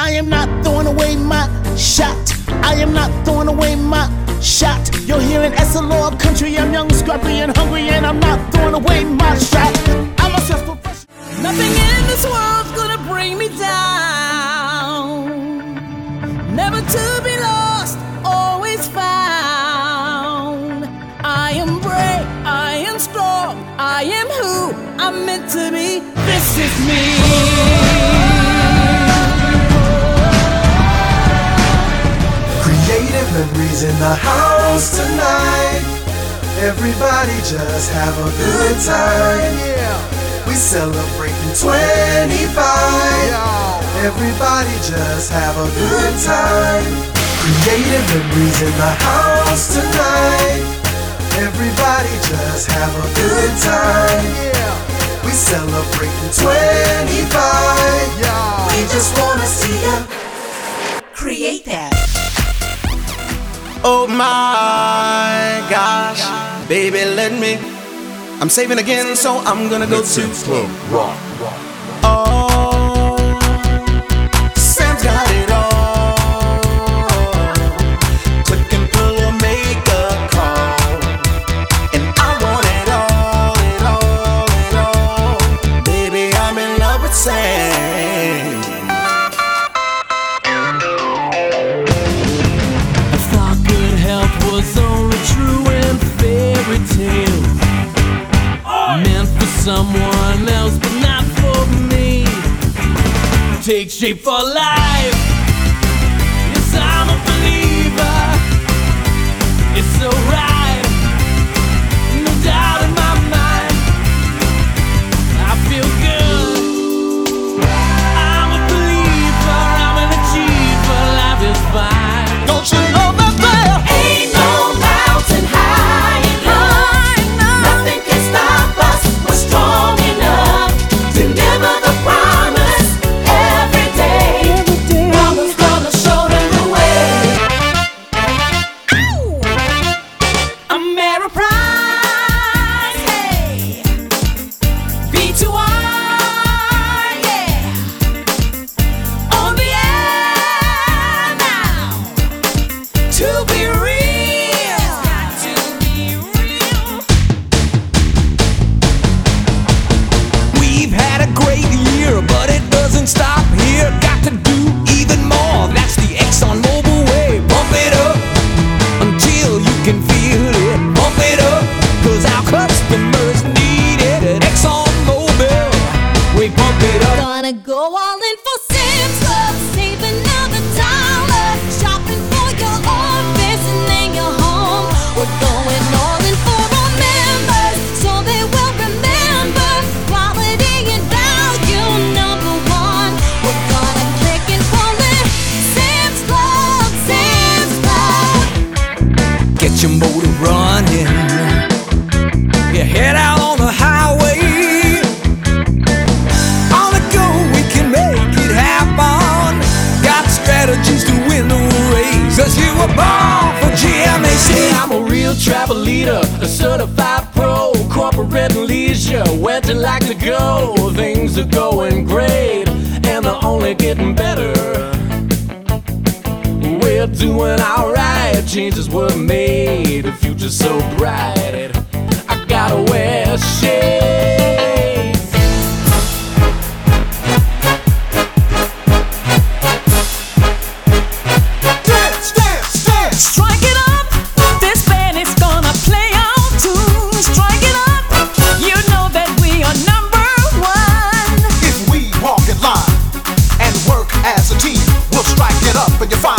I am not throwing away my shot. I am not throwing away my shot. You're hearing SLO country. I'm young, scrappy, and hungry, and I'm not throwing away my shot. I'm a self-professional. Nothing in this world's gonna bring me down. Never to be lost, always found. I am brave, I am strong, I am who I'm meant to be. This is me. Creative memories in the house tonight. Everybody just have a good time. We celebrating 25. Everybody just have a good time. Creative memories in the house tonight. Everybody just have a good time. We celebrating 25. We just wanna see ya create that. Oh my gosh, baby, let me. I'm saving again, so I'm gonna go to Club Rock. Oh, Sam's got it all. Click and pull or make a call, and I want it all, it all, it all. Baby, I'm in love with Sam. I thought good health was only true in fairy tales, meant for someone else, but not for me. Take shape for life. Yes, I'm a believer. It's so right, no doubt in my mind. I feel good. I'm a believer. I'm an achiever. Life is fine. Don't you know that there Ain't no mountain high enough. Nothing can stop us. We're strong enough to deliver the promise every day. Mama's gonna show them the way. Ameriprise, hey. V2R, yeah. On the air now. To be real, to be real. We've had a great year, but it doesn't stop here. Got to do even more. That's the ExxonMobil way. Pump it up until you can feel it. Pump it up, 'cause our customers need it. At ExxonMobil, we pump it up. Gonna go all in for Sam's Club, save another dollar, shopping for your office and then your home. We're going all in for our members, so they will remember quality and value number one. We're gonna click and pull it. Sam's Club, Sam's Club. Get your motor running. You head out on the highway. On the go, we can make it happen. Got strategies to win the race, 'cause you were born for GMAC. I'm a real travel leader, a certified pro, corporate and leisure. Where'd you like to go? Things are going great, and they're only getting better. We're doing alright, changes were made, the future's so bright. I gotta wear shades. dance, dance, dance. Strike it up, this band is gonna play on tune. Strike it up, you know that we are number one. If we walk in line and work as a team, we'll strike it up and you find